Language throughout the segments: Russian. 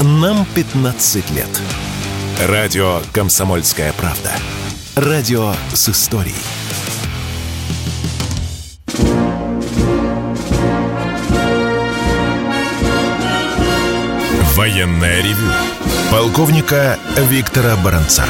Нам 15 лет. Радио «Комсомольская правда». Радио с историей. Военное ревю полковника Виктора Баранца.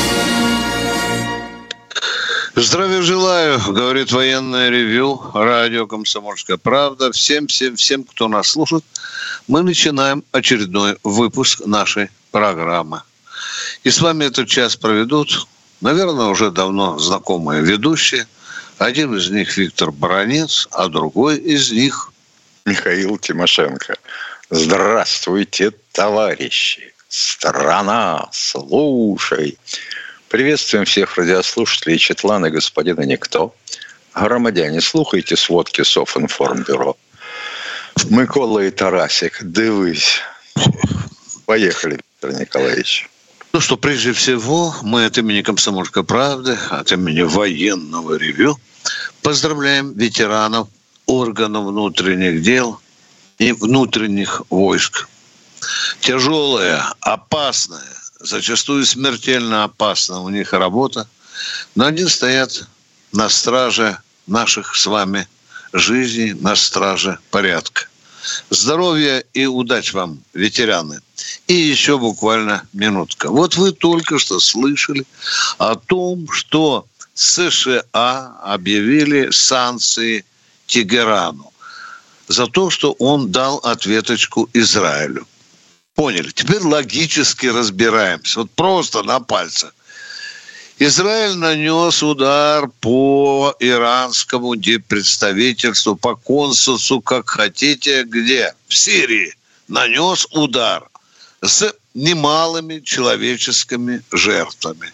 Здравия желаю, говорит военное ревю, радио «Комсомольская правда». Всем, кто нас слушает, мы начинаем очередной выпуск нашей программы. И с вами этот час проведут, наверное, уже давно знакомые ведущие. Один из них Виктор Баранец, а другой из них Михаил Тимошенко. Здравствуйте, товарищи! Страна, слушай! Приветствуем всех радиослушателей Четлана и господина Никто. Громадяне, слухайте сводки Софинформбюро. Микола и Тарасик, дивись. Поехали, Виктор Николаевич. Ну что, прежде всего, мы от имени «Комсомольской правды», от имени военного ревю поздравляем ветеранов органов внутренних дел и внутренних войск. Тяжелая, опасная, зачастую смертельно опасна у них работа, но они стоят на страже наших с вами жизней, на страже порядка. Здоровья и удач вам, ветераны. И еще буквально минутка. Вот вы только что слышали о том, что США объявили санкции Тегерану за то, что он дал ответочку Израилю. Поняли? Теперь логически разбираемся. Вот просто на пальцах. Израиль нанес удар по иранскому диппредставительству, по консульству, как хотите, где? В Сирии. Нанес удар с немалыми человеческими жертвами.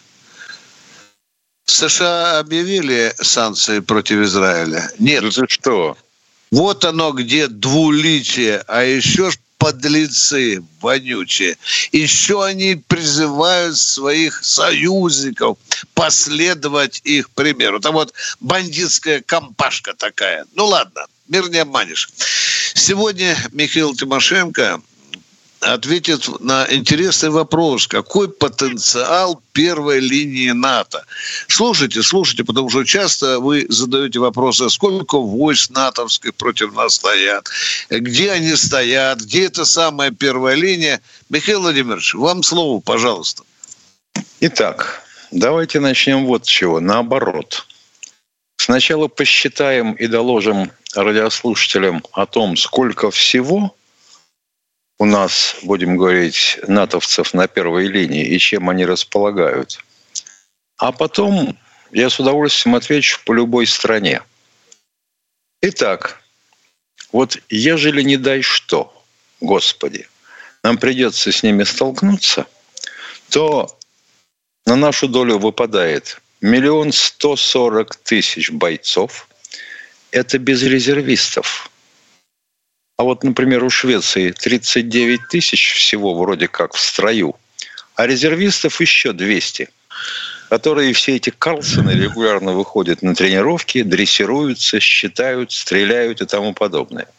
США объявили санкции против Израиля? Нет. Ну ты что? Вот оно где двуличие, а еще ж подлецы вонючие. Еще они призывают своих союзников последовать их примеру. Там вот бандитская компашка такая. Ну ладно, мир не обманешь. Сегодня Михаил Тимошенко ответит на интересный вопрос. Какой потенциал первой линии НАТО? Слушайте, потому что часто вы задаете вопросы, сколько войск натовских против нас стоят, где они стоят, где эта самая первая линия. Михаил Владимирович, вам слово, пожалуйста. Итак, давайте начнем вот с чего. Наоборот. Сначала посчитаем и доложим радиослушателям о том, сколько всего у нас, будем говорить, натовцев на первой линии и чем они располагают. А потом я с удовольствием отвечу по любой стране. Итак, вот ежели не дай что, Господи, нам придется с ними столкнуться, то на нашу долю выпадает 1 140 000 бойцов. Это без резервистов. А вот, например, у Швеции 39 000 всего вроде как в строю, а резервистов еще 200, которые все эти Карлсоны регулярно выходят на тренировки, дрессируются, считают, стреляют и тому подобное.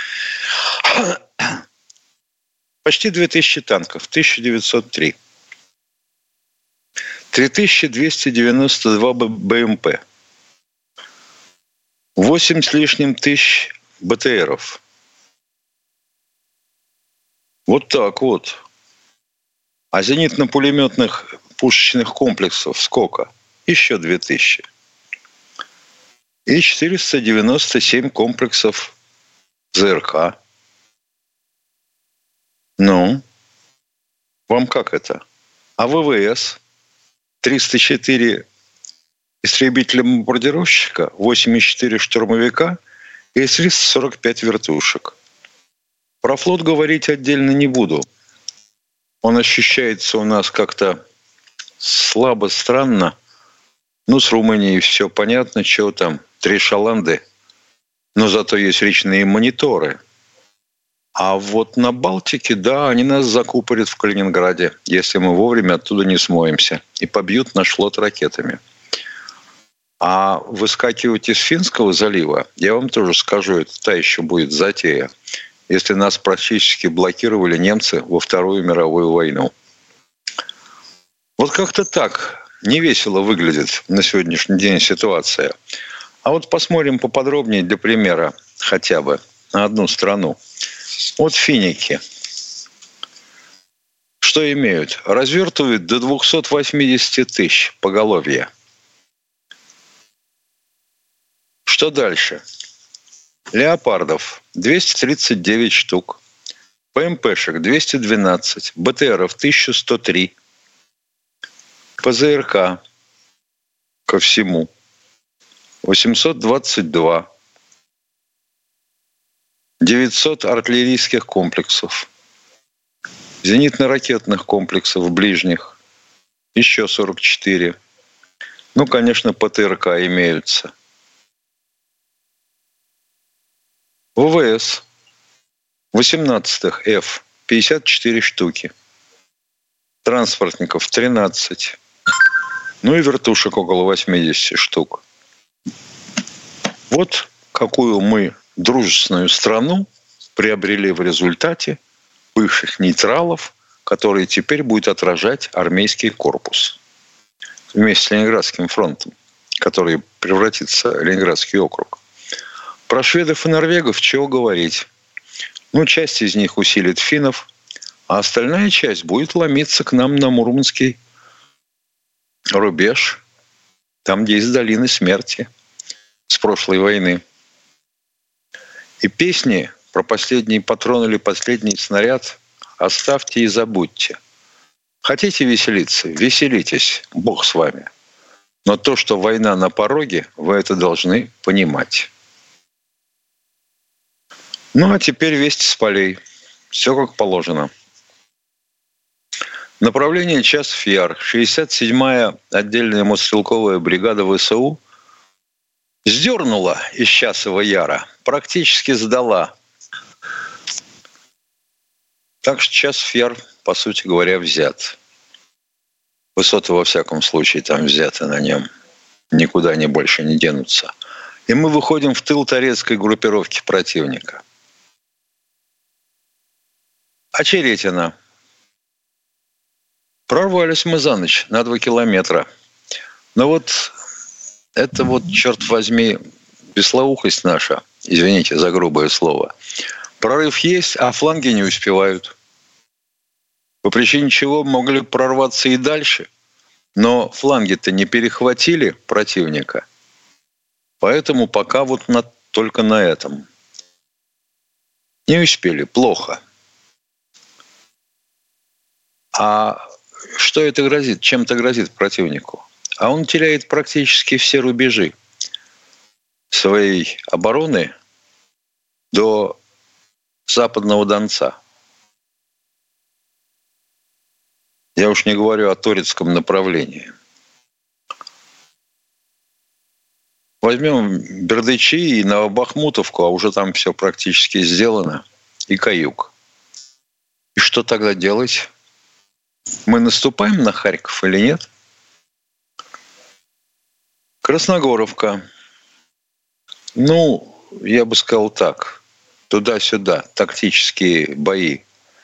Почти 2000 танков, 1903. 3292 БМП. 8 с лишним тысяч БТРов. Вот так вот. А зенитно-пулеметных пушечных комплексов сколько? Еще 2000. И 497 комплексов ЗРК. Ну, вам как это? А ВВС? 304 истребителя-бомбардировщика, 8,4 штурмовика и 345 вертушек. Про флот говорить отдельно не буду. Он ощущается у нас как-то слабо, странно. Ну, с Румынией все понятно, что там, 3 шаланды. Но зато есть речные мониторы. А вот на Балтике, да, они нас закупорят в Калининграде, если мы вовремя оттуда не смоемся. И побьют наш флот ракетами. А выскакивать из Финского залива, я вам тоже скажу, это та еще будет затея. если нас практически блокировали немцы во Вторую мировую войну. Вот как-то так невесело выглядит на сегодняшний день ситуация. А вот посмотрим поподробнее для примера хотя бы на одну страну. Вот финики. Что имеют? Развертывают до 280 тысяч поголовья. Что дальше? Леопардов 239 штук. ПМПшек 212. БТРов 1103. ПЗРК ко всему 822. 900 артиллерийских комплексов. Зенитно-ракетных комплексов ближних еще 44. Ну, конечно, ПТРК имеются. ВВС 18-х F 54 штуки. Транспортников 13. Ну и вертушек около 80 штук. Вот какую мы дружественную страну приобрели в результате бывших нейтралов, которые теперь будет отражать армейский корпус. Вместе с Ленинградским фронтом, который превратится в Ленинградский округ. Про шведов и норвегов чего говорить? Ну, часть из них усилит финнов, а остальная часть будет ломиться к нам на Мурманский рубеж. Там, где есть долины смерти с прошлой войны. И песни про последний патрон или последний снаряд оставьте и забудьте. Хотите веселиться? Веселитесь. Бог с вами. Но то, что война на пороге, вы это должны понимать. Ну, а теперь вести с полей. Все как положено. Направление Часов-Яр. 67-я отдельная мотострелковая бригада ВСУ сдернула из Часова Яра. Практически сдала. Так что Часов-Яр, по сути говоря, взят. Высоты, во всяком случае, там взяты на нем. Никуда они больше не денутся. И мы выходим в тыл турецкой группировки противника. Очеретина. Прорвались мы за ночь на 2 километра. Но вот это вот, черт возьми, беслоухость наша, извините за грубое слово. Прорыв есть, а фланги не успевают. По причине чего могли прорваться и дальше. Но фланги-то не перехватили противника. Поэтому пока вот только на этом. Не успели, плохо. А что это грозит? Чем это грозит противнику? А он теряет практически все рубежи своей обороны до Западного Донца. Я уж не говорю о Торецком направлении. Возьмем Бердычи и Новобахмутовку, а уже там все практически сделано, и Каюк. И что тогда делать? Мы наступаем на Харьков или нет? Красногоровка. Ну, я бы сказал так. Туда-сюда. Тактические бои.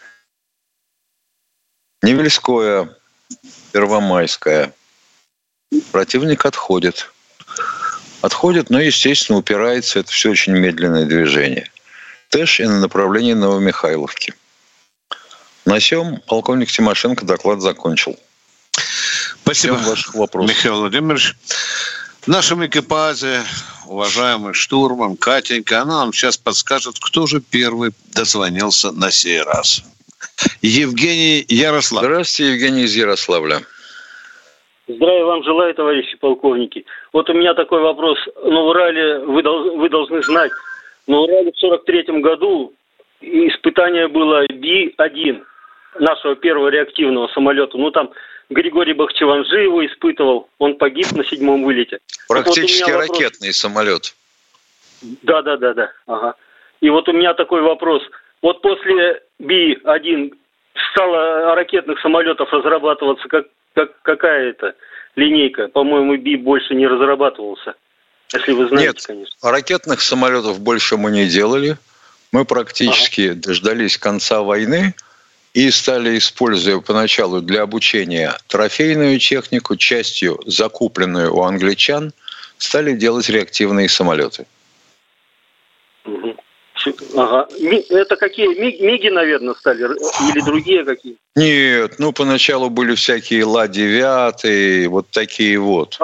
Невельское, Первомайское. Противник отходит. Отходит, но, естественно, упирается. Это все очень медленное движение. Тэш и на направлении Новомихайловки. На сём полковник Тимошенко доклад закончил. Спасибо, Михаил Владимирович. В нашем экипаже уважаемый штурман Катенька, она нам сейчас подскажет, кто же первый дозвонился на сей раз. Евгений Ярослав. Здравствуйте, Евгений из Ярославля. Здравия вам желаю, товарищи полковники. Вот у меня такой вопрос. На Урале, вы должны знать, на Урале в 1943 году испытание было Би-1, нашего первого реактивного самолета. Ну, там Григорий Бахчеванжи его испытывал. Он погиб на 7-м вылете. Практически вот ракетный самолет. Да. Ага. И вот у меня такой вопрос. Вот после Би-1 стало ракетных самолетов разрабатываться какая-то линейка. По-моему, Би больше не разрабатывался. Если вы знаете, нет, конечно. Ракетных самолетов больше мы не делали. Мы практически дождались конца войны и стали, используя поначалу для обучения трофейную технику, частью закупленную у англичан, стали делать реактивные самолеты. Ага. Это какие? МиГи, наверное, стали? Или другие какие? Нет, поначалу были всякие Ла-9, вот такие вот.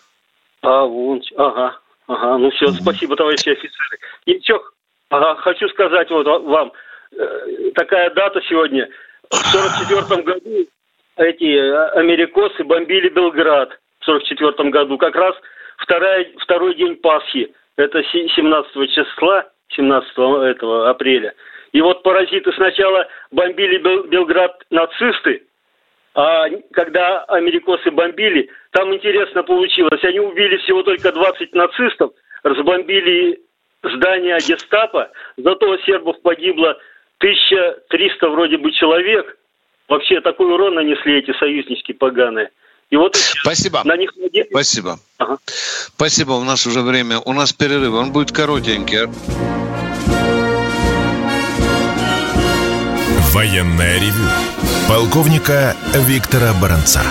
Ага. Ну все, спасибо, товарищи офицеры. И еще хочу сказать вот вам, такая дата сегодня. В 1944 году эти америкосы бомбили Белград. В 1944 году. Как раз второй день Пасхи. Это 17 числа. 17 апреля. И вот паразиты сначала бомбили Белград нацисты, а когда америкосы бомбили, там интересно получилось. Они убили всего только 20 нацистов, разбомбили здание гестапо, зато сербов погибло 1300 вроде бы человек. Вообще такой урон нанесли эти союзнички поганые. И вот спасибо. На них надеюсь. Спасибо. Спасибо, у нас уже время. У нас перерыв, он будет коротенький. Военное ревю полковника Виктора Баранца.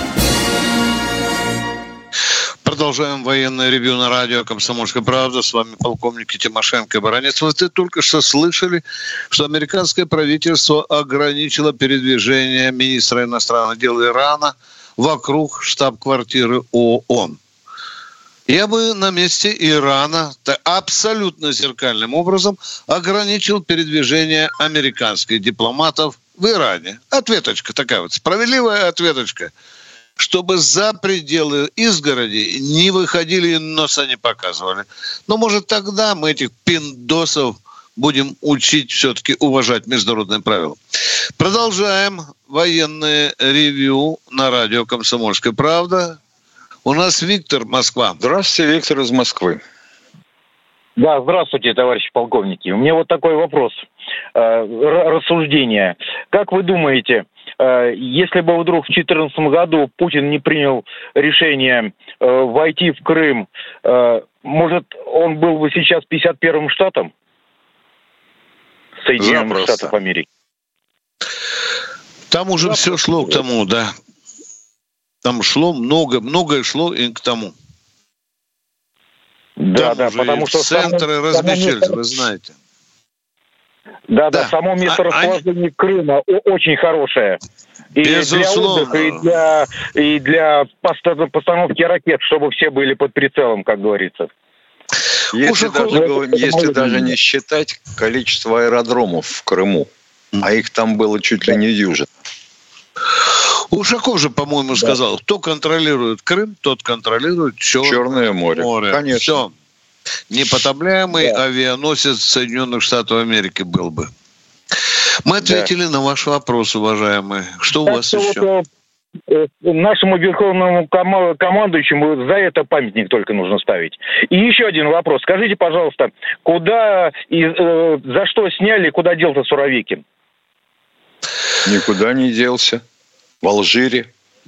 Продолжаем военное ревью на радио «Комсомольская правда». С вами полковники Тимошенко и Баранец. Вы только что слышали, что американское правительство ограничило передвижение министра иностранных дел Ирана вокруг штаб-квартиры ООН. Я бы на месте Ирана абсолютно зеркальным образом ограничил передвижение американских дипломатов в Иране. Ответочка такая вот, справедливая ответочка. Чтобы за пределы изгороди не выходили и носа не показывали. Но, может, тогда мы этих пиндосов будем учить все-таки уважать международные правила. Продолжаем военное ревью на радио «Комсомольская правда». У нас Виктор, Москва. Здравствуйте, Виктор из Москвы. Да, здравствуйте, товарищи полковники. У меня вот такой вопрос, рассуждение. Как вы думаете, если бы вдруг в 2014 году Путин не принял решение войти в Крым, может, он был бы сейчас 51-м штатом? Соединенных Штатов Америки. Там уже все шло к тому, да. Там шло многое шло и к тому. Да, потому что центры размещались, вы знаете. Да, само месторасположение Крыма очень хорошее. И безусловно. Для отдыха, и для постановки ракет, чтобы все были под прицелом, как говорится. Если даже не считать количество аэродромов в Крыму, а их там было чуть ли не дюжина. Ушаков же, по-моему, сказал, кто контролирует Крым, тот контролирует Черное море. Конечно. Все. Непотопляемый авианосец Соединенных Штатов Америки был бы. Мы ответили на ваш вопрос, уважаемые. Что у вас еще? Нашему верховному командующему за это памятник только нужно ставить. И еще один вопрос. Скажите, пожалуйста, куда и за что сняли, куда делся Суровикин? Никуда не делся. В Алжире.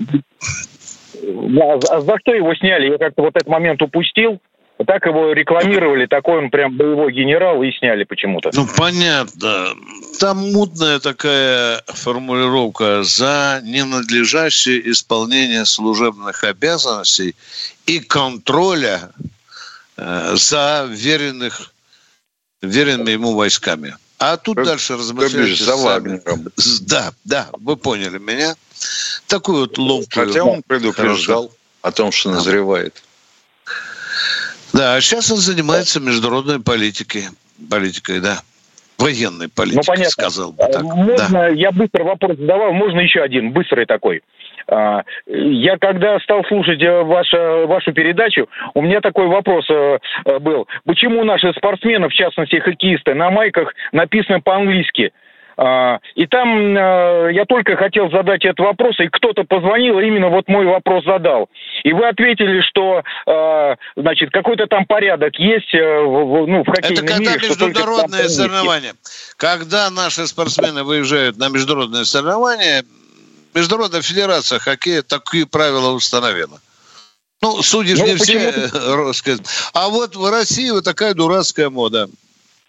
А за что его сняли? Я как-то вот этот момент упустил. Так его рекламировали, такой он прям боевой генерал, и сняли почему-то. Понятно. Там мутная такая формулировка: за ненадлежащее исполнение служебных обязанностей и контроля за веренными ему войсками. А тут дальше размышляйте за Вагнером. Да, вы поняли меня. Такую вот ловкую. Хотя он предупреждал о том, что назревает. Да, а сейчас он занимается международной политикой, да. Военной политикой, сказал бы так. Можно, я быстро вопрос задавал, можно еще один, быстрый такой. Я когда стал слушать вашу передачу, у меня такой вопрос был. Почему наши спортсмены, в частности хоккеисты, на майках написано по-английски? И там я только хотел задать этот вопрос, и кто-то позвонил, и именно вот мой вопрос задал. И вы ответили, что, значит, какой-то там порядок есть в хоккейном мире. Это когда международные соревнования. Когда наши спортсмены выезжают на международные соревнования, Международная федерация хоккея такие правила установила. Судьи не все рассказывают. А вот в России вот такая дурацкая мода.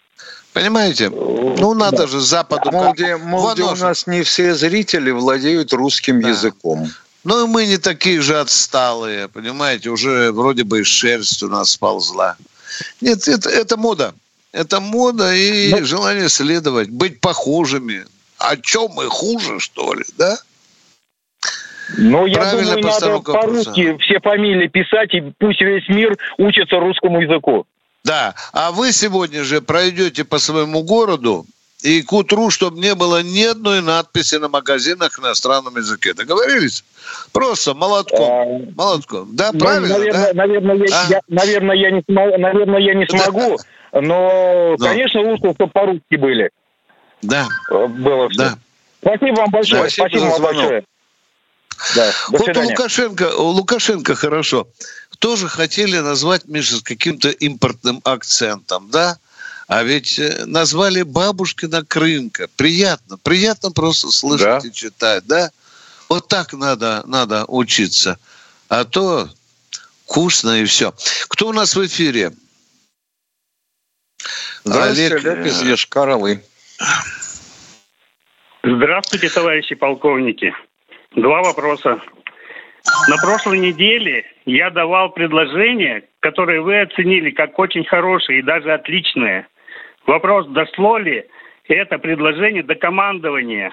Понимаете? Ну, надо же Западу... Мол, у нас не все зрители владеют русским языком. Ну, и мы не такие же отсталые, понимаете? Уже вроде бы шерсть у нас сползла. Нет, это мода. Это мода и желание следовать, быть похожими. А чем мы хуже, что ли, да? Ну, я думаю, надо по-русски все фамилии писать, и пусть весь мир учится русскому языку. Да, а вы сегодня же пройдете по своему городу, и к утру, чтобы не было ни одной надписи на магазинах на иностранном языке. Договорились? Просто молотком. Молотком. Да, правильно? Наверное, я не смогу, но, конечно, лучше, чтобы по-русски были. Да. Было все. Да. Спасибо вам большое. Спасибо вам большое. Да, вот у Лукашенко хорошо. Тоже хотели назвать, Миша, с каким-то импортным акцентом, да? А ведь назвали Бабушкина Крынка. Приятно просто слышать и читать, да? Вот так надо учиться. А то вкусно и все. Кто у нас в эфире? Здравствуйте, Олег из Йошкар-Олы. Здравствуйте, товарищи полковники. 2 вопроса. На прошлой неделе я давал предложение, которое вы оценили как очень хорошее и даже отличное. Вопрос, дошло ли это предложение до командования?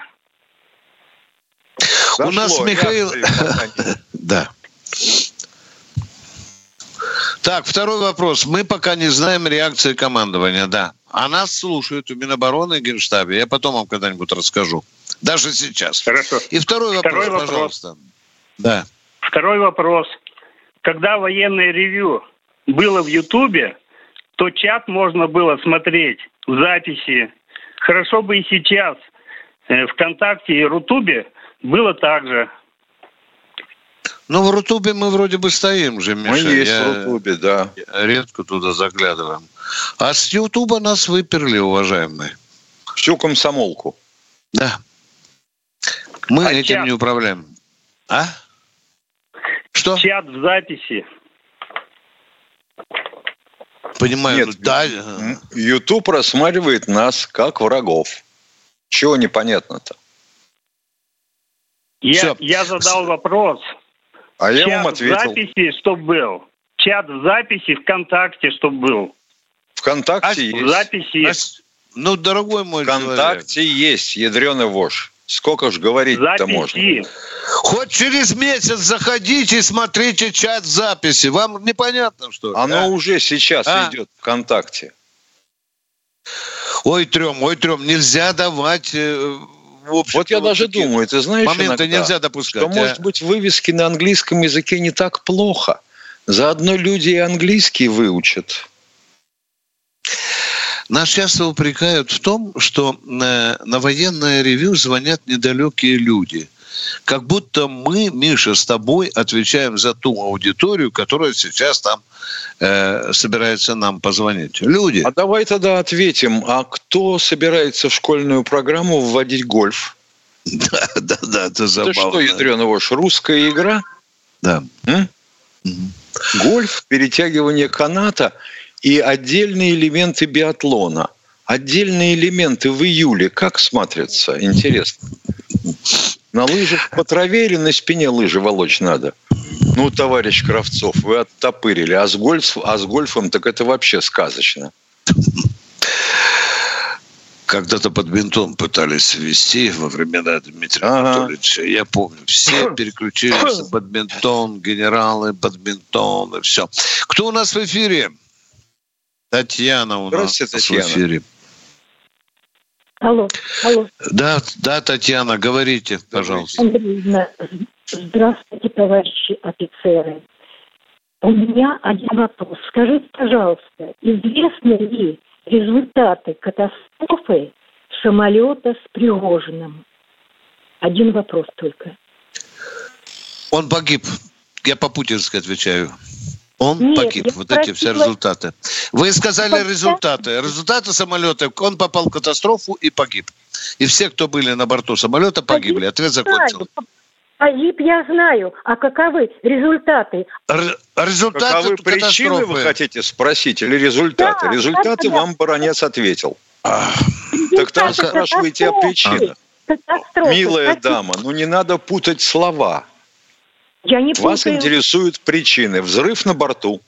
У нас Михаил... Да. Так, второй вопрос. Мы пока не знаем реакции командования, да. А нас слушают в Минобороны и Генштабе. Я потом вам когда-нибудь расскажу. Даже сейчас. Хорошо. И второй вопрос, пожалуйста. Да. Второй вопрос. Когда военное ревью было в Ютубе, то чат можно было смотреть в записи. Хорошо бы и сейчас ВКонтакте и Рутубе было так же. Ну, в Рутубе мы вроде бы стоим же, Миша. Мы есть в Рутубе, да. Редко туда заглядываем. А с Ютуба нас выперли, уважаемые. Всю комсомолку. Да. Мы этим не управляем. А? Что? Чат в записи. Понимаю. Нет, да. Ютуб рассматривает нас как врагов. Чего непонятно-то? Я задал вопрос. А я вам ответил. Чат в записи, чтоб был. Чат в записи ВКонтакте, чтоб был. ВКонтакте есть. В записи есть. Ну, дорогой мой ВКонтакте человек. есть, ядреный вож. Сколько ж говорить-то можно? Хоть через месяц заходите и смотрите чат записи. Вам непонятно, что ли? Оно уже сейчас идет ВКонтакте. Ой, трем, нельзя давать... Вот я даже думаю, ты знаешь, моменты нельзя допускать. Что, может быть, вывески на английском языке не так плохо. Заодно люди и английский выучат. Нас часто упрекают в том, что на военное ревью звонят недалекие люди. Как будто мы, Миша, с тобой отвечаем за ту аудиторию, которая сейчас там собирается нам позвонить. Люди. А давай тогда ответим, а кто собирается в школьную программу вводить гольф? Да, это забавно. Это что, ядреный вож, русская игра? Да. Гольф, перетягивание каната и отдельные элементы биатлона. Отдельные элементы в июле как смотрятся? Интересно. На лыжах по траве или на спине лыжи волочь надо? Ну, товарищ Кравцов, вы оттопырили. А с гольфом так это вообще сказочно. Когда-то бадминтон пытались ввести во времена Дмитрия Анатольевича. Я помню, все переключились на бадминтон, генералы, бадминтон и все. Кто у нас в эфире? Татьяна у нас в эфире. Алло. Да, Татьяна, говорите, пожалуйста. Андреевна, здравствуйте, товарищи офицеры. У меня один вопрос. Скажите, пожалуйста, известны ли результаты катастрофы самолета с Пригожиным? Один вопрос только. Он погиб. Я по-путински отвечаю. Он погиб. Вот эти все результаты. Вы сказали результаты. Результаты самолета. Он попал в катастрофу и погиб. И все, кто были на борту самолета, погибли. Ответ закончился. Погиб, я знаю. А каковы результаты? Результаты каковы причины, вы хотите спросить, или результаты? Да, результаты вам Баранец ответил. Так там спрашиваете о причинах. Милая дама, не надо путать слова. Я не Вас путаю. интересуют причины. Взрыв на борту.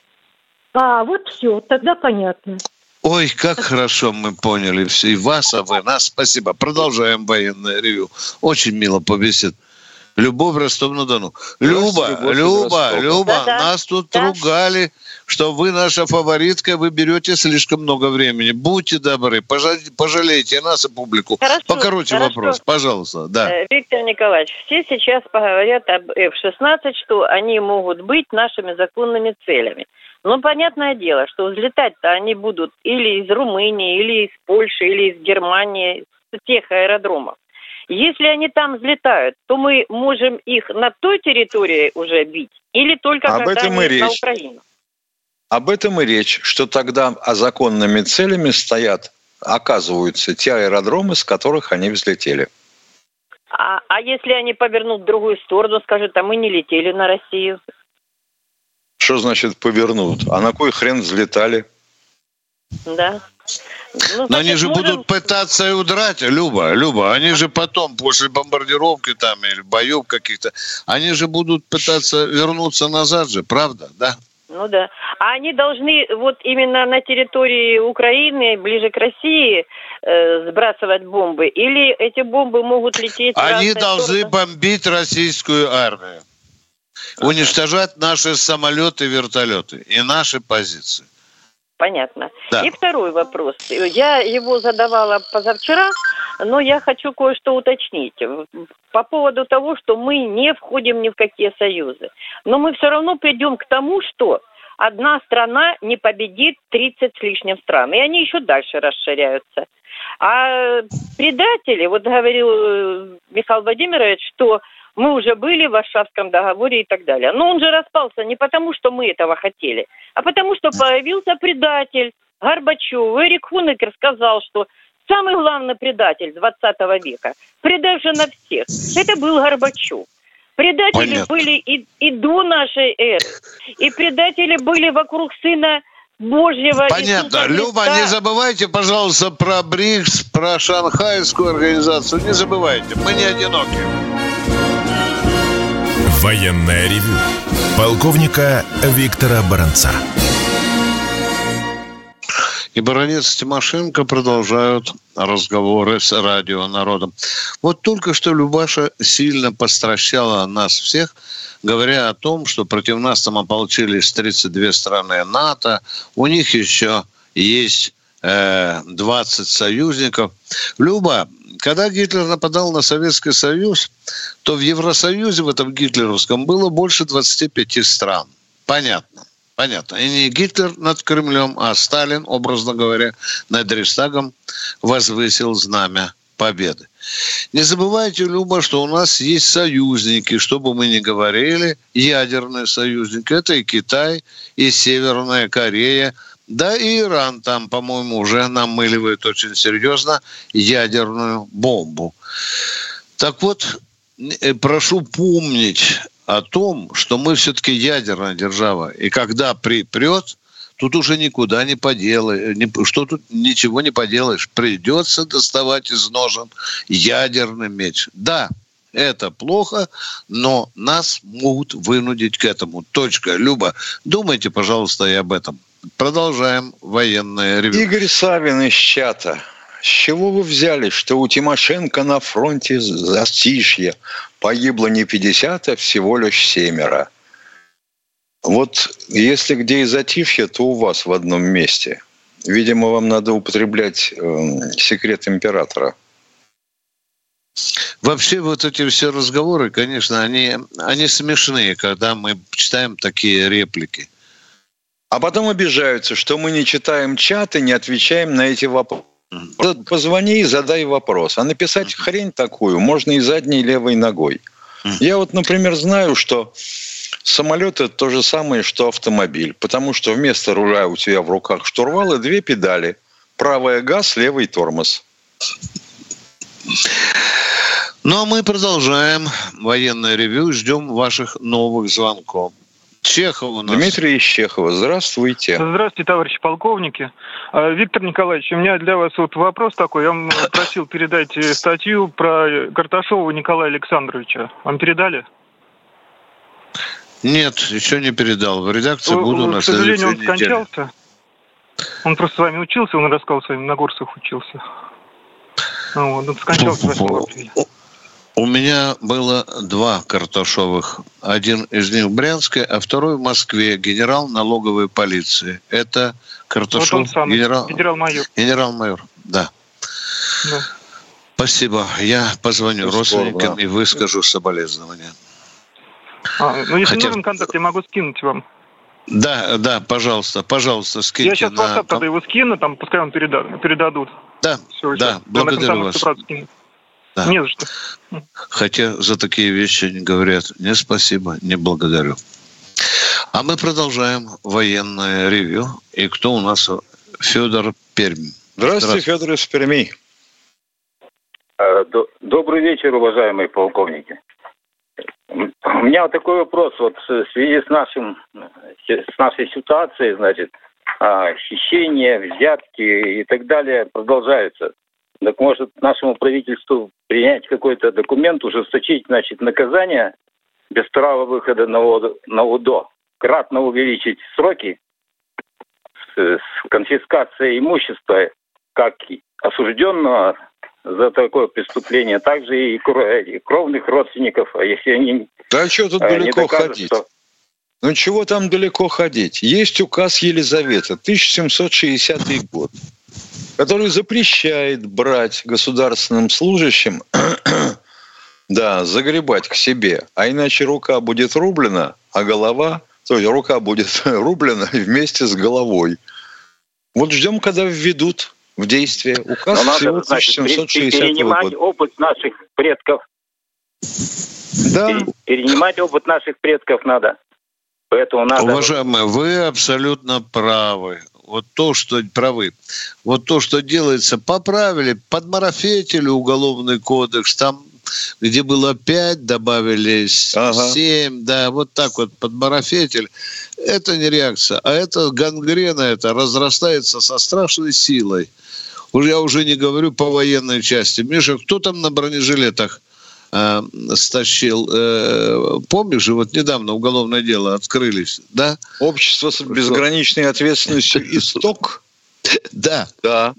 Вот все, тогда понятно. Ой, как хорошо мы поняли все. И вас, а вы нас. Спасибо. Продолжаем военное ревью. Очень мило побесед. Любовь, Ростов-на-Дону. Люба, Да-да. нас тут ругали, что вы наша фаворитка, вы берете слишком много времени. Будьте добры, пожалейте нас и публику. Покороче вопрос, пожалуйста. Да. Виктор Николаевич, все сейчас поговорят об F-16, что они могут быть нашими законными целями. Но понятное дело, что взлетать-то они будут или из Румынии, или из Польши, или из Германии, с тех аэродромов. Если они там взлетают, то мы можем их на той территории уже бить или только когда они на Украину? Об этом и речь, что тогда законными целями оказываются те аэродромы, с которых они взлетели. А если они повернут в другую сторону, скажут, мы не летели на Россию? Что значит повернут? А на кой хрен взлетали? Да. Но они же будут пытаться и удрать, Люба. Они же потом, после бомбардировки там или боев каких-то, они же будут пытаться вернуться назад же, правда, да? Ну да. А они должны вот именно на территории Украины, ближе к России, сбрасывать бомбы? Или эти бомбы могут лететь в разные Они должны стороны? бомбить российскую армию. Уничтожать наши самолеты и вертолеты. И наши позиции. Понятно. Да. И второй вопрос. Я его задавала позавчера, но я хочу кое-что уточнить. По поводу того, что мы не входим ни в какие союзы. Но мы все равно придем к тому, что одна страна не победит 30 с лишним стран. И они еще дальше расширяются. А предатели, вот говорил Михаил Владимирович, что мы уже были в Варшавском договоре и так далее. Но он же распался не потому, что мы этого хотели, а потому, что появился предатель Горбачев. Эрик Хонекер сказал, что самый главный предатель 20 века, предавший на всех, это был Горбачев. Предатели были и до нашей эры, и предатели были вокруг Сына Божьего. Понятно. Люба, не забывайте, пожалуйста, про БРИКС, про Шанхайскую организацию. Не забывайте, мы не одиноки. Военное ревю полковника Виктора Баранца. И Баранец и Тимошенко продолжают разговоры с Радио Народом. Вот только что Любаша сильно постращала нас всех, говоря о том, что против нас там ополчились 32 страны НАТО, у них еще есть 20 союзников. Люба, когда Гитлер нападал на Советский Союз, то в Евросоюзе, в этом гитлеровском, было больше 25 стран. Понятно. И не Гитлер над Кремлем, а Сталин, образно говоря, над Рейхстагом возвысил знамя победы. Не забывайте, Люба, что у нас есть союзники, что бы мы ни говорили, ядерные союзники. Это и Китай, и Северная Корея, да и Иран там, по-моему, уже намыливает очень серьезно ядерную бомбу. Так вот, прошу помнить о том, что мы все-таки ядерная держава. И когда припрет, тут уже никуда не поделаешь. Что тут ничего не поделаешь. Придется доставать из ножен ядерный меч. Да, это плохо, но нас могут вынудить к этому. Точка. Люба, думайте, пожалуйста, и об этом. Продолжаем военное ревью. Игорь Савин из чата. С чего вы взяли, что у Тимошенко на фронте затишье погибло не 50, а всего лишь 7? Вот если где и затишье, то у вас в одном месте. Видимо, вам надо употреблять секрет императора. Вообще вот эти все разговоры, конечно, они смешные, когда мы читаем такие реплики. А потом обижаются, что мы не читаем чат и не отвечаем на эти вопросы. Позвони и задай вопрос. А написать хрень такую можно и задней, и левой ногой. Я вот, например, знаю, что самолет – это то же самое, что автомобиль. Потому что вместо руля у тебя в руках штурвал и 2 педали. Правая газ, левый тормоз. Ну, а мы продолжаем военное ревью. Ждем ваших новых звонков. Чехов у нас. Дмитрий из Чехова. Здравствуйте. Здравствуйте, товарищи полковники. Виктор Николаевич, у меня для вас вот вопрос такой. Я вам просил передать статью про Карташова Николая Александровича. Вам передали? Нет, еще не передал. В редакции буду на следующей неделе. К сожалению, он скончался. Он просто с вами учился, он рассказал, с вами на курсах учился. Он скончался 8 апреля. У меня было 2 Карташовых. Один из них в Брянске, а второй в Москве. Генерал налоговой полиции. Это Карташов. Вот он самый, генерал-майор. Генерал-майор, да. Спасибо. Я позвоню родственникам и выскажу соболезнования. Если нужен контакт, я могу скинуть вам. Да, пожалуйста, скиньте. Я сейчас в WhatsApp тогда его скину, там пускай вам передадут. Да, благодарю вас. Да. Не за что. Хотя за такие вещи не говорят ни спасибо, ни благодарю. А мы продолжаем военное ревью. И кто у нас? Федор, Пермь. Здравствуйте, Федор из Перми. Добрый вечер, уважаемые полковники. У меня вот такой вопрос. Вот в связи с нашей ситуацией, значит, хищения, взятки и так далее продолжаются. Так может нашему правительству принять какой-то документ, ужесточить, значит, наказание без права выхода на УДО, кратно увеличить сроки с конфискацией имущества как осужденного за такое преступление, также и кровных родственников, если они... Да что тут далеко ходить? Ну чего там далеко ходить? Есть указ Елизаветы, 1760 год, который запрещает брать государственным служащим, загребать к себе. А иначе рука будет рублена, а голова... То есть рука будет рублена вместе с головой. Вот ждем, когда введут в действие указ всего 1760 перенимать года. Опыт наших предков. Да. Перенимать опыт наших предков надо. Поэтому надо... Уважаемые, вы абсолютно правы. Вот то, что делается, поправили, подмарафетили уголовный кодекс, там, где было 5, добавили 7, вот так вот подмарафетили. Это не реакция, а это гангрена, это разрастается со страшной силой. Я уже не говорю по военной части. Миша, кто там на бронежилетах стащил? Помнишь же, вот недавно уголовное дело открылись, да? Общество с безграничной ответственностью «Исток». Да.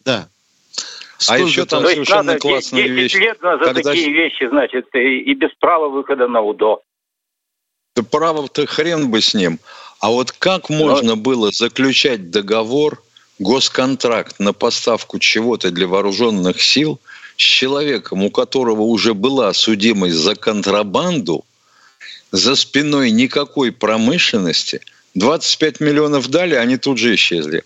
А еще там совершенно классные вещи. 10 лет за такие вещи, значит, и без права выхода на УДО. Да право-то хрен бы с ним. А вот как можно было заключать договор, госконтракт на поставку чего-то для вооруженных сил с человеком, у которого уже была судимость за контрабанду, за спиной никакой промышленности, 25 миллионов дали, они тут же исчезли.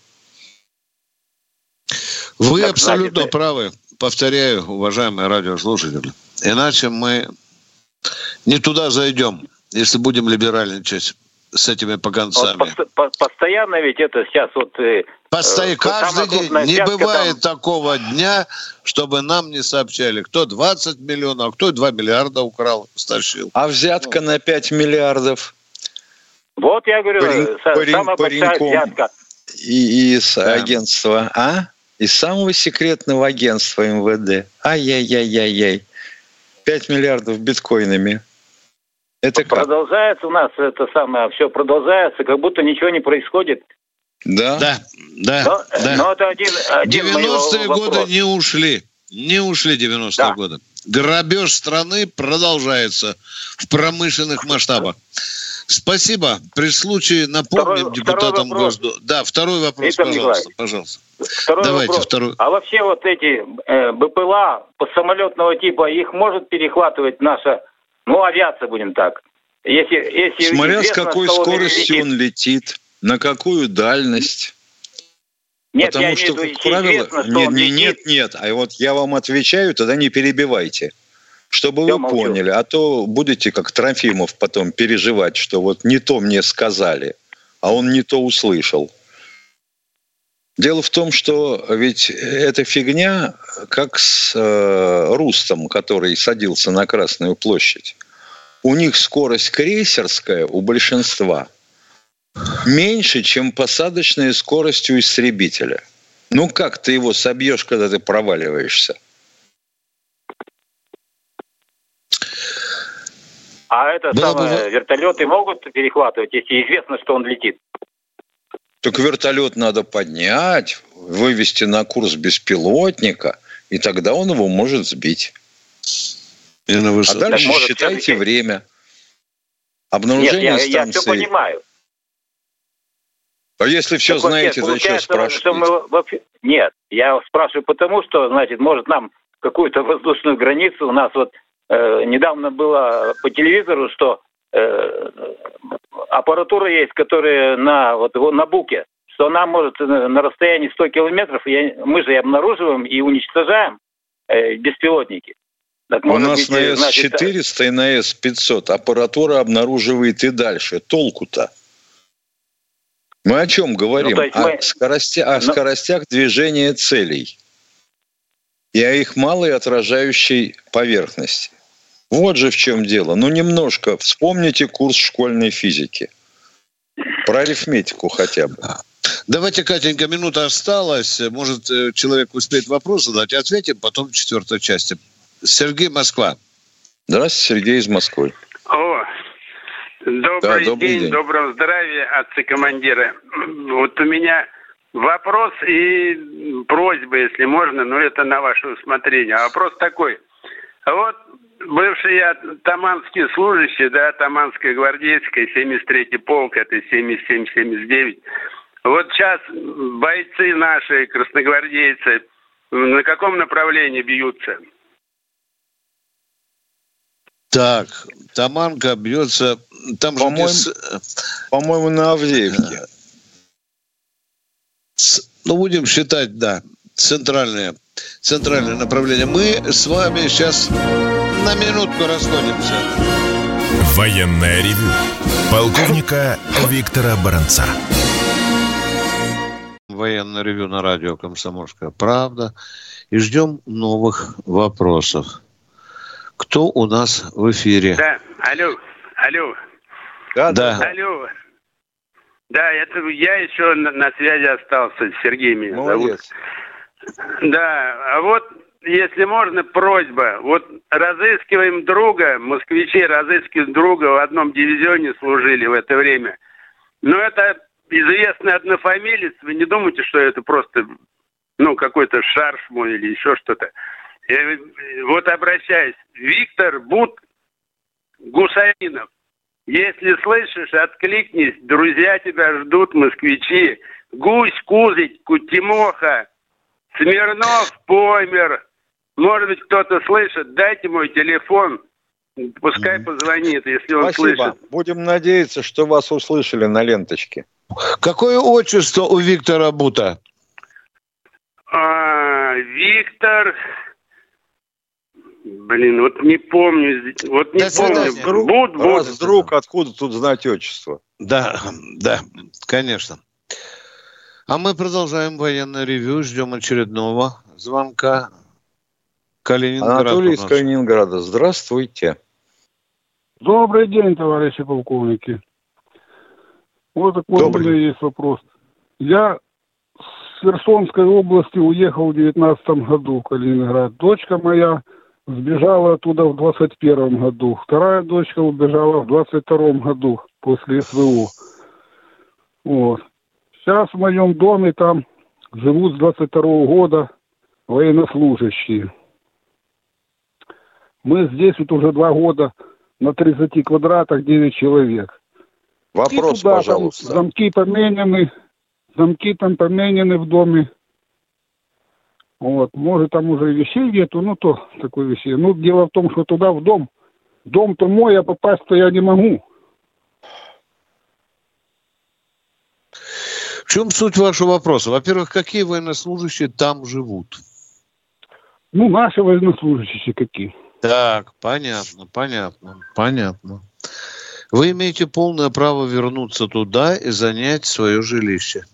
Вы абсолютно правы. Повторяю, уважаемые радиослушатели. Иначе мы не туда зайдем, если будем либеральничать с этими поганцами. Постоянно ведь это сейчас вот... Каждый день. Не бывает такого дня, чтобы нам не сообщали, кто 20 миллионов, а кто 2 миллиарда украл, стащил. А взятка на 5 миллиардов? Вот я говорю, самая большая взятка. И из агентства, из самого секретного агентства МВД. Ай-яй-яй-яй-яй. 5 миллиардов биткоинами. Это продолжается у нас это самое, все продолжается, как будто ничего не происходит. Да. Но это один 90-е годы не ушли 90-е годы. Грабеж страны продолжается в промышленных масштабах. Спасибо. При случае напомним депутатам Госдумы. Да, второй вопрос, пожалуйста. Второй. А вообще вот эти БПЛА самолетного типа, их может перехватывать наша, авиация, будем так. Если смотря с какой скоростью он летит, на какую дальность. Нет, потому что, как правило, нет. А вот я вам отвечаю, тогда не перебивайте. Чтобы вы поняли, а то будете, как Трофимов, потом переживать, что вот не то мне сказали, а он не то услышал. Дело в том, что ведь эта фигня, как с Рустом, который садился на Красную площадь. У них скорость крейсерская у большинства, меньше, чем посадочная скорость у истребителя. Ну как ты его собьешь, когда ты проваливаешься? А вертолеты могут перехватывать, если известно, что он летит? Так вертолет надо поднять, вывести на курс беспилотника, и тогда он его может сбить. А дальше считайте время. Обнаружение станции. Я все понимаю. А если все так знаете, зачем спрашиваете? Нет, я спрашиваю потому, что, значит, может нам какую-то воздушную границу, у нас вот недавно было по телевизору, что аппаратура есть, которая на буке, что она может на расстоянии 100 километров, мы же и обнаруживаем и уничтожаем беспилотники. Так, у нас на С-400 и на С-500 аппаратура обнаруживает и дальше. Толку-то? Мы о чем говорим? О скоростях движения целей и о их малой отражающей поверхности. Вот же в чем дело. Ну, немножко вспомните курс школьной физики. Про арифметику хотя бы. Давайте, Катенька, минута осталась. Может, человек успеет вопрос задать. Ответим потом в 4-й части. Сергей, Москва. Здравствуйте, Сергей из Москвы. Добрый день, доброго здравия, отцы-командиры. Вот у меня вопрос и просьба, если можно, но это на ваше усмотрение. А вопрос такой. Вот бывший я таманский служащий, Таманская гвардейская, 73-й полк, это 77-79. Вот сейчас бойцы наши, красногвардейцы, на каком направлении бьются? Так, Таманка бьется... Там по-моему, на Авдеевке. Будем считать, центральное направление. Мы с вами сейчас на минутку расходимся. Военное ревю полковника Виктора Баранца. Военное ревю на радио «Комсомольская правда». И ждем новых вопросов. Кто у нас в эфире? Да, алло. Да. Алло. Да, это я еще на связи остался. Сергей меня зовут. Да, а вот, если можно, просьба. Вот разыскиваем друга, москвичи разыскивают друга, в одном дивизионе служили в это время. Но это известный однофамилец. Вы не думайте, что это просто, какой-то шарж мой или еще что-то. Вот обращаюсь. Виктор Бут Гусаринов. Если слышишь, откликнись. Друзья тебя ждут, москвичи. Гусь, Кузыть, Тимоха, Смирнов, помер. Может быть, кто-то слышит. Дайте мой телефон. Пускай позвонит, если он слышит. Будем надеяться, что вас услышали на ленточке. Какое отчество у Виктора Бута? Виктор... не помню. Вдруг откуда тут знать отчество? Да, конечно. А мы продолжаем военное ревю. Ждем очередного звонка. Калининград. Анатолий из Калининграда. Здравствуйте. Добрый день, товарищи полковники. Вот такой у меня есть вопрос. Я с Херсонской области уехал в 19 году в Калининград. Дочка моя сбежала оттуда в 21 году. Вторая дочка убежала в 22 году после СВО. Вот. Сейчас в моем доме там живут с 22 года военнослужащие. Мы здесь уже 2 года на 30 квадратах 9 человек. Вопрос, туда, пожалуйста. Замки там поменены в доме. Вот. Может, там уже вещей нету, то такой вещей. Дело в том, что туда в дом-то мой, а попасть-то я не могу. В чем суть вашего вопроса? Во-первых, какие военнослужащие там живут? Наши военнослужащие какие. Так, понятно. Вы имеете полное право вернуться туда и занять свое жилище.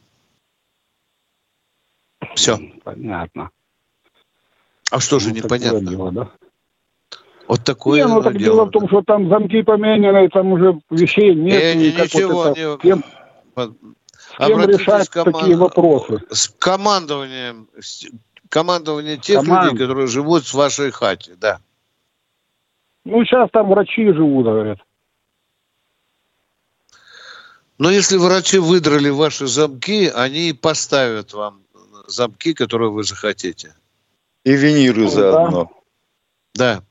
Все. Понятно. А что же непонятно? Дело, да? Вот такое дело. Дело в том, что там замки поменены, там уже вещей нет. кем решать такие вопросы? С командованием тех людей, которые живут в вашей хате, да. Ну, сейчас там врачи живут, говорят. Но если врачи выдрали ваши замки, они поставят вам замки, которые вы захотите. И виниры заодно. Да.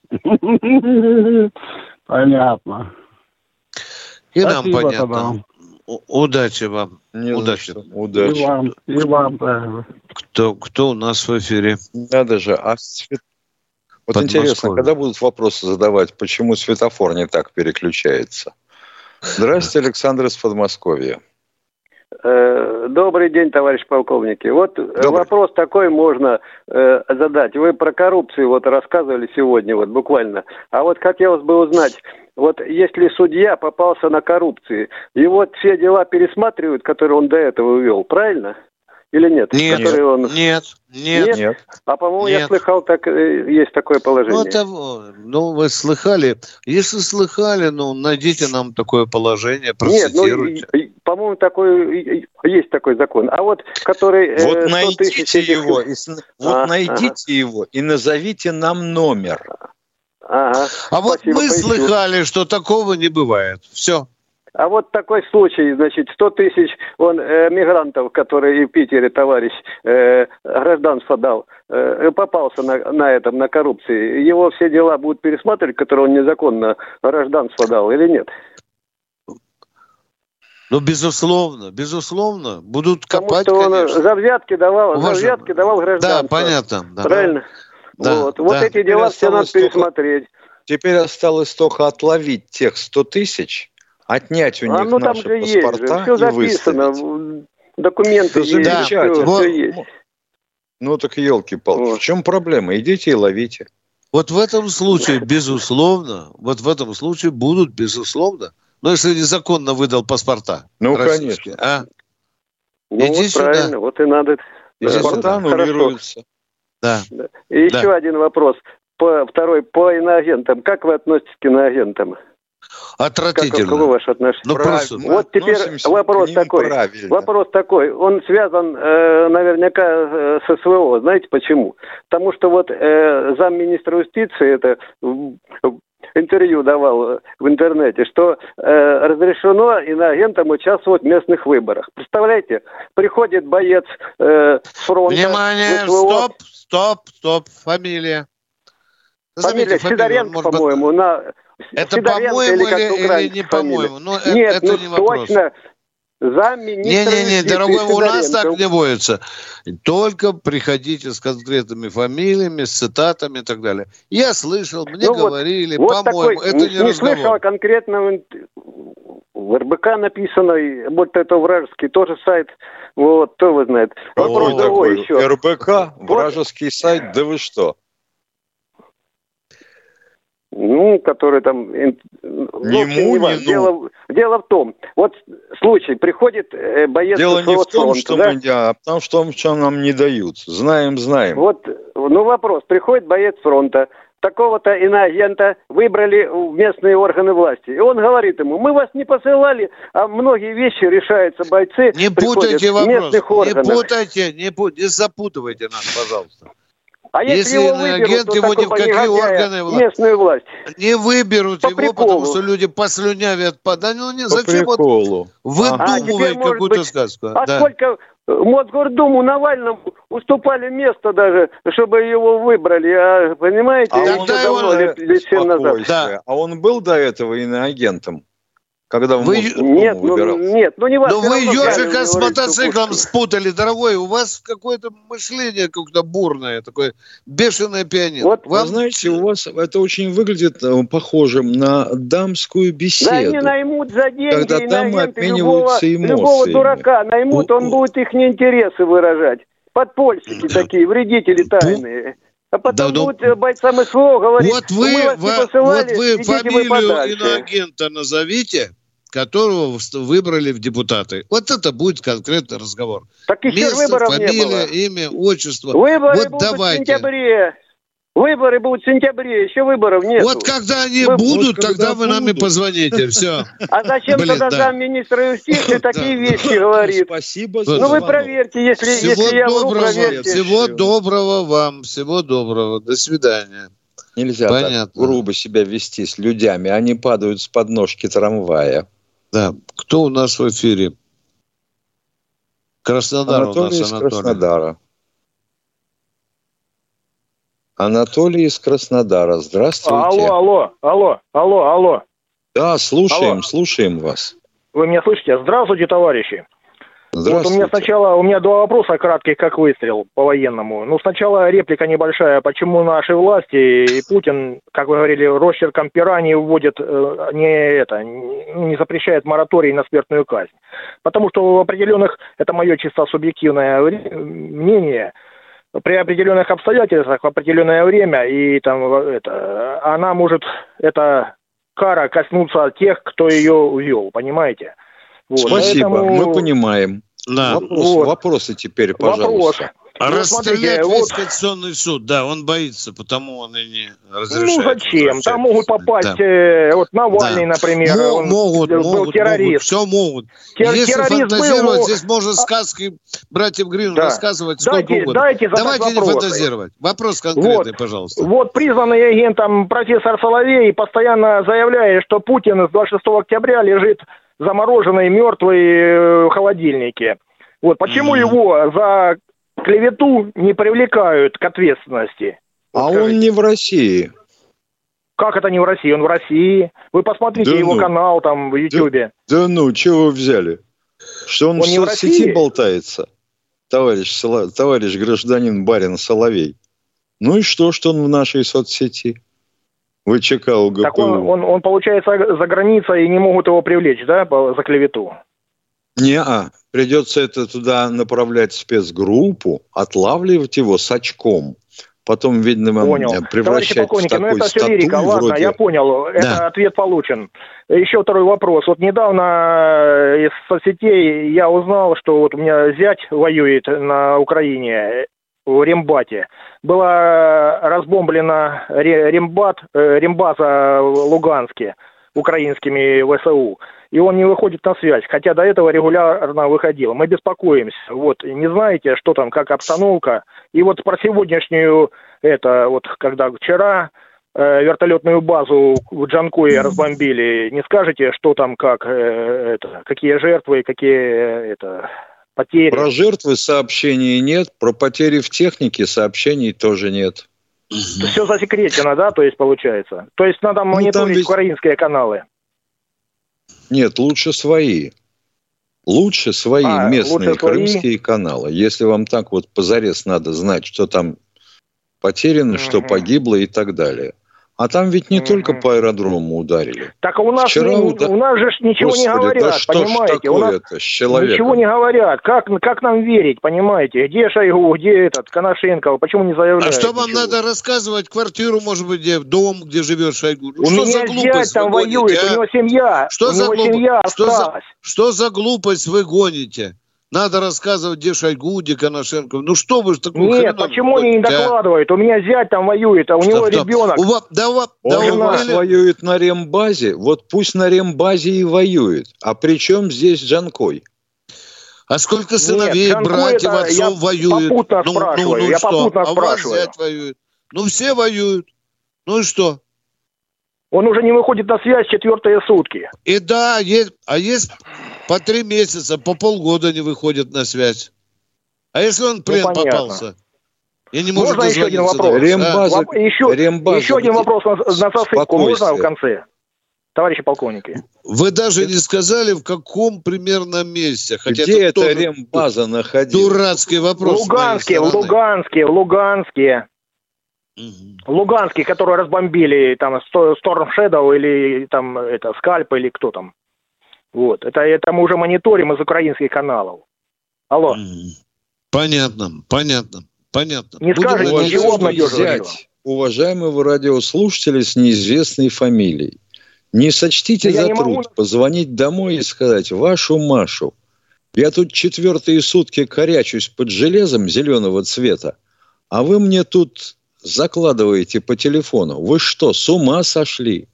Понятно. И нам понятно. Удачи вам. Удачи. И вам также. Кто у нас в эфире? Надо же. Вот интересно, когда будут вопросы задавать, почему светофор не так переключается? Здравствуйте, Александр из Подмосковья. Добрый день, товарищ полковники. Вот вопрос такой можно задать. Вы про коррупцию вот рассказывали сегодня, вот буквально. А вот хотелось бы узнать, вот если судья попался на коррупции, его все дела пересматривают, которые он до этого вел, правильно? Или нет? Нет. А по-моему, я слыхал, так есть такое положение. Ну, вы слыхали. Если слыхали, найдите нам такое положение, процитируйте. Нет, по-моему, есть такой закон. А вот который... Вот найдите его, найдите его и назовите нам номер. А вот мы слыхали, что такого не бывает. Все. А вот такой случай, значит, 100 тысяч мигрантов, которые в Питере, товарищ, гражданство дал, попался на коррупции. Его все дела будут пересматривать, которые он незаконно гражданство дал, или нет? Ну, безусловно, будут копать, потому что он конечно. за взятки давал гражданство. Да, понятно. Да. Правильно? Да, вот эти дела все надо пересмотреть. Теперь осталось только отловить тех 100 тысяч, отнять у них наши паспорта все и выставить. записано, документы есть, все есть. Ну так елки-палки, в чем проблема? Идите и ловите. Вот в этом случае, безусловно, будут, безусловно, но если незаконно выдал паспорта. Ну, конечно. Иди сюда. Правильно, вот и надо. Паспорта аннулируются. Да. И еще один вопрос. Второй, по иноагентам. Как вы относитесь к иноагентам? Отвратительно. Каково ваше отношение? Вот теперь вопрос такой. Он связан наверняка с СВО. Знаете почему? Потому что вот замминистра юстиции это интервью давал в интернете, что разрешено иноагентам участвовать в местных выборах. Представляете, приходит боец фронта. Внимание, стоп, фамилия. Фамилия Сидоренко, по-моему, это Сидоренко, по-моему или не по-моему? Нет, это не вопрос. Точно. Замминистра Не, дорогой, у нас так не водится. Только приходите с конкретными фамилиями, с цитатами и так далее. Я слышал, мне говорили, вот по-моему, такой, это не разговор. Не слышал конкретно, в РБК написано, вот это вражеский тоже сайт, вот, кто его знает. Вопрос другой еще. РБК, вражеский сайт, да вы что? Который там... Дело в том, вот случай, приходит боец... Дело не в том, что а потому что нам не дают. Знаем. Вот, вопрос. Приходит боец фронта, такого-то иноагента выбрали в местные органы власти. И он говорит ему, мы вас не посылали, а многие вещи решаются бойцы. Не путайте вопрос, не запутывайте нас, пожалуйста. А если его выберут, его ни в какие органы местную власть? Не выберут его, потому что люди послюнявят. Зачем выдумывать какую-то сказку? Сколько в Мосгордуму Навальному уступали место даже, чтобы его выбрали, понимаете? Лет 7 назад. Да. А он был до этого иноагентом? Когда Нет, не важно. Но вы ежика с мотоциклом спутали, дорогой. У вас какое-то мышление какое-то бурное, такое бешеное пианино. Вот, вы знаете, у вас это очень выглядит похожим на дамскую беседу. Да они наймут за деньги, когда дамы обмениваются эмоциями. Любого дурака наймут, он будет их интересы выражать. Подпольщики такие, вредители тайные. А потом будут бойцам СВО говорить, вот вы фамилию иноагента назовите, которого выбрали в депутаты. Вот это будет конкретный разговор. Так еще место, выборов фамилия, не было. Имя, отчество. Выборы вот будут давайте. в сентябре. Выборы будут в сентябре, еще выборов нет. Вот когда они будут, тогда вы нам и позвоните. Все. А зачем тогда замминистра юстиции такие вещи говорит? Спасибо за звонок. Вы проверьте, если я вру, проверьте. Всего доброго вам, всего доброго. До свидания. Нельзя так грубо себя вести с людьми. Они падают с подножки трамвая. Да. Кто у нас в эфире? Краснодар Анатолий у нас. Из Краснодара. Анатолий из Краснодара. Здравствуйте. Алло. Да, слушаем вас. Вы меня слышите? Здравствуйте, товарищи. Здравствуйте. Вот у меня два вопроса кратких, как выстрел по-военному. Ну, сначала реплика небольшая. Почему наши власти и Путин, как вы говорили, росчерком пера не вводит, не запрещает мораторий на смертную казнь? Потому что в определенных, это мое чисто субъективное мнение, при определенных обстоятельствах, в определенное время, и там она может, эта кара, коснуться тех, кто ее ввел, понимаете? Вот. Спасибо, мы понимаем. Да. Вопросы теперь, пожалуйста. Расстрелять весь Конституционный суд, да, он боится, потому он и не разрешает. Ну зачем? Там могут попасть, Навальный, например, могут, был террорист. Все могут. Если фантазировать, здесь можно сказки братьев Гримм рассказывать сколько угодно. Давайте не фантазировать. Вопрос конкретный, пожалуйста. Вот признанный агентом профессор Соловей постоянно заявляет, что Путин с 26 октября лежит замороженный, мертвый в холодильнике. Вот почему его за клевету не привлекают к ответственности? Он не в России. Как это не в России? Он в России. Вы посмотрите его канал там в Ютьюбе. Да ну, чего вы взяли? Что он в соцсети болтается? Товарищ гражданин барин Соловей. Ну и что он в нашей соцсети? ВЧК УГПУ. Так он, получается, за границей и не могут его привлечь, да, за клевету? Не-а. Придется это туда направлять спецгруппу, отлавливать его с очком. Потом, видно, превращать в такой это все лирика. Ладно, вроде... я понял. Это ответ получен. Еще второй вопрос. Вот недавно из соцсетей я узнал, что вот у меня зять воюет на Украине, в Рембате. Была разбомблена рембаза в Луганске украинскими ВСУ. И он не выходит на связь, хотя до этого регулярно выходил. Мы беспокоимся. Вот, не знаете, что там, как обстановка. И вот про сегодняшнюю, когда вчера вертолетную базу в Джанкое разбомбили, не скажете, что там, как, какие жертвы, какие потери? Про жертвы сообщений нет, про потери в технике сообщений тоже нет. Все засекречено, да, то есть получается? То есть надо мониторить украинские каналы? Нет, лучше свои. Лучше свои местные крымские каналы. Если вам так вот позарез надо знать, что там потеряно, что погибло и так далее. А там ведь не только по аэродрому ударили. Так у нас, у нас же ничего не говорят, понимаете? У нас ничего не говорят. Как нам верить, понимаете? Где Шойгу, где Коношенков? Почему не заявляют? А что вам надо рассказывать? Квартиру, может быть, где дом, где живет Шойгу? У меня зять там воюет, у него семья. Что за глупость вы гоните? Надо рассказывать, где Шойгу, где Коношенков. Ну что вы ж такой хреновый? Нет, почему они не докладывают? У меня зять там воюет, а у него ребенок. Он у вас воюет на рембазе, вот пусть на рембазе и воюет. А при чем здесь Джанкой? А сколько сыновей, братьев, отцов воюет? Я попутно спрашиваю. Зять воюет. Ну все воюют. Ну и что? Он уже не выходит на связь 4-е сутки. И да, есть по 3 месяца, по полгода не выходит на связь. А если он в плен попался? И не может можно еще один вопрос? Еще один вопрос на засыпку. Можно в конце? Товарищи полковники. Вы даже не сказали, в каком примерно месте. Хотя где эта рембаза находилась? Дурацкий вопрос. В Луганске. Луганский, который разбомбили, там, Storm Shadow или там, Скальп или кто там. Вот. Это мы уже мониторим из украинских каналов. Алло. Понятно. Не скажете, ничего обнадеживающего. Уважаемого радиослушателя с неизвестной фамилией, не сочтите за труд позвонить домой и сказать: вашу Машу, я тут 4-е сутки корячусь под железом зеленого цвета, а вы мне тут закладываете по телефону. Вы что, с ума сошли?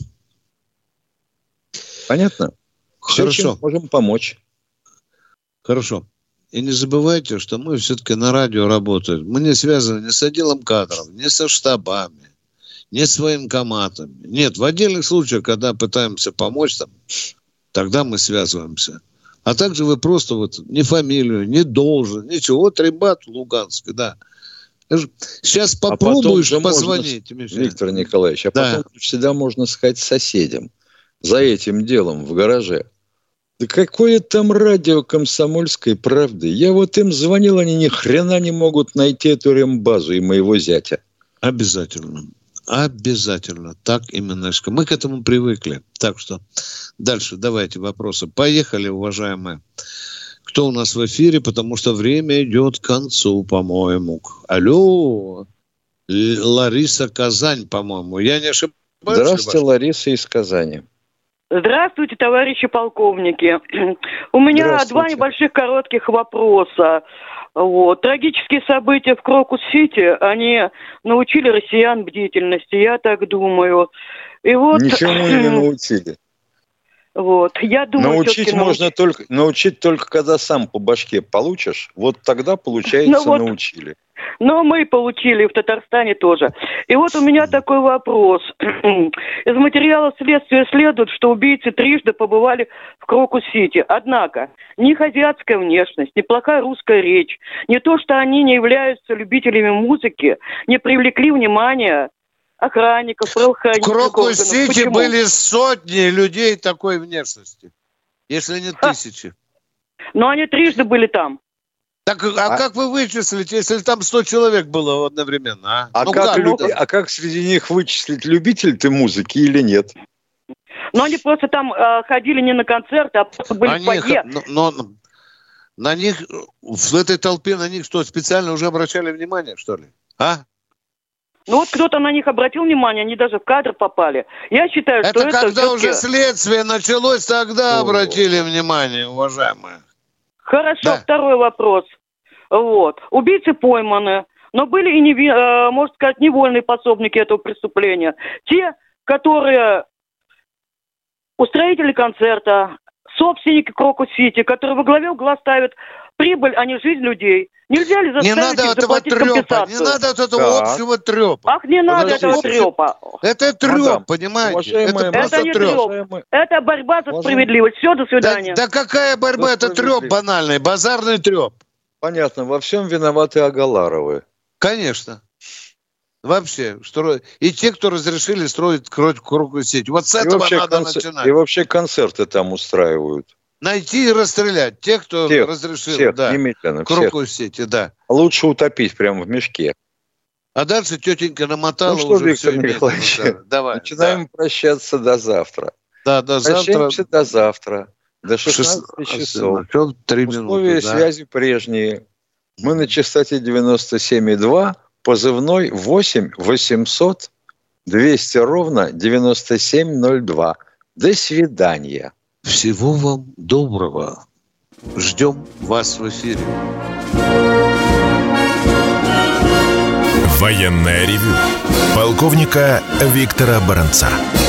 Понятно? Все, чем можем помочь. Хорошо. И не забывайте, что мы все-таки на радио работаем. Мы не связаны ни с отделом кадров, ни со штабами, ни с военкоматами. Нет, в отдельных случаях, когда пытаемся помочь, тогда мы связываемся. А также вы просто ни фамилию, ни должен, ничего. Вот Рибат в Луганске, да. Сейчас попробуешь позвонить. Можно, Виктор Николаевич, потом всегда можно сказать соседям за этим делом в гараже. Да какое там радио «Комсомольской правды»? Я им звонил, они ни хрена не могут найти эту рембазу и моего зятя. Обязательно. Обязательно. Так именно. Мы к этому привыкли. Так что дальше давайте вопросы. Поехали, уважаемые. Кто у нас в эфире? Потому что время идет к концу, по-моему. Алло. Лариса, Казань, по-моему. Я не ошибаюсь? Здравствуйте, Лариса из Казани. Здравствуйте, товарищи полковники. У меня 2 небольших коротких вопроса. Трагические события в Крокус-Сити, они научили россиян бдительности, я так думаю. Ничему не научили. Я думаю, научить только когда сам по башке получишь, тогда, получается, научили. Но мы получили в Татарстане тоже. И у меня такой вопрос. Из материала следствия следует, что убийцы трижды побывали в Крокус-Сити. Однако ни азиатская внешность, ни плохая русская речь, ни то, что они не являются любителями музыки, не привлекли внимания охранников, правоохранительных органов. В Крокус-Сити были сотни людей такой внешности, если не тысячи. Но они трижды были там. Так, как вы вычислите, если там 100 человек было одновременно? Как среди них вычислить, любитель ты музыки или нет? Они просто там ходили не на концерты, а просто были в фойе. Но на них, в этой толпе, на них что, специально уже обращали внимание, что ли? Кто-то на них обратил внимание, они даже в кадр попали. Я считаю, что это когда уже следствие началось, тогда обратили внимание, уважаемые. Хорошо, второй вопрос. Убийцы пойманы, но были и, можно сказать, невольные пособники этого преступления. Те, которые устроители концерта, собственники Крокус-Сити, которые во главе угла ставят прибыль, а не жизнь людей. Нельзя ли заставить их заплатить компенсацию? Не надо этого общего трепа. Не надо этого трепа. Это треп, понимаете? Это не треп. Это борьба за справедливость. Все, до свидания. Да какая борьба? Это треп банальный, базарный треп. Понятно, во всем виноваты Агаларовы. Конечно. Вообще. И те, кто разрешили строить Крокус-Сити. С этого надо начинать. И вообще концерты там устраивают. Найти и расстрелять тех, кто разрешил Крокус-Сити, да. Лучше утопить прямо в мешке. А дальше тетенька намотала уже Виктор Николаевич, начинаем прощаться до завтра. Да, до завтра. Прощаемся до завтра. До 16 часов. 3 минуты, условия связи прежние. Мы на частоте 97,2, позывной 8 800 200 ровно 9702. До свидания. Всего вам доброго. Ждем вас в эфире. Военное ревю полковника Виктора Баранца.